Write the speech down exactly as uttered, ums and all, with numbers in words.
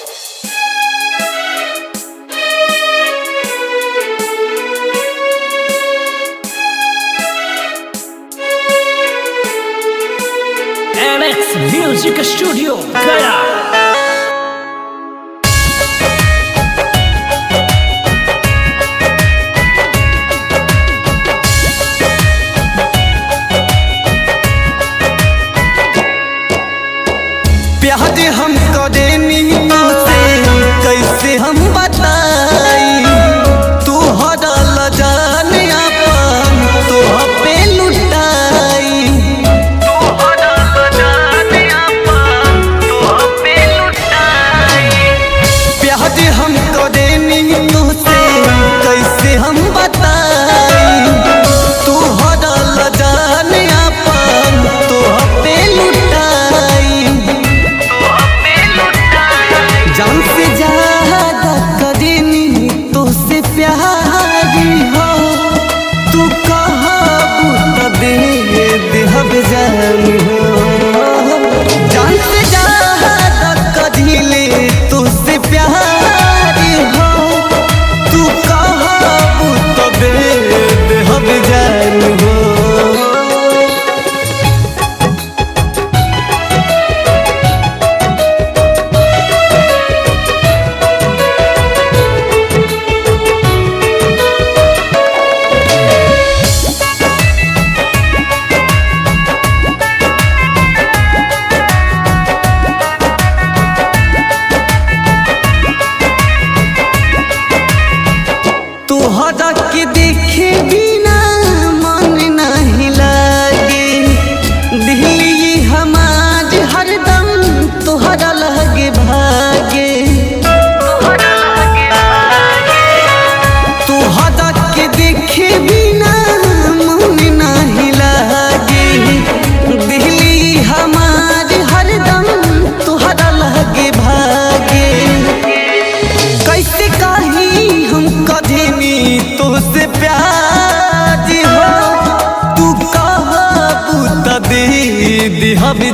M X music studio गया। प्यार हम करेनी से कैसे हम बताई, तू हरल जाने अपन तो पे लुटाई, तू हरल जाने अपन तो पे लुटाई। प्यार हम करेनी से कैसे हम बताई, तू हरल जाने अपन तो पे लुटाई। जान से ज्यादा करेनी तो से प्यारी हो, तू कहाबू त दे देहब जान हो। जान से ज्यादा करीले तो से प्यारी हो, तू कहाबू त दे देहब जान हो। तोहरा के देखे बिना मन नहीं लागे, दिल्ली हमार हरदम तोहरा लगे भागे। तोहरा के देखे बिना मन नहीं लागे, दिल्ली हमार हरदम तोहरा लगे भागे। कैसे कहीं हम करेनी तो से प्यार हो, तू कहाबू त दे देहब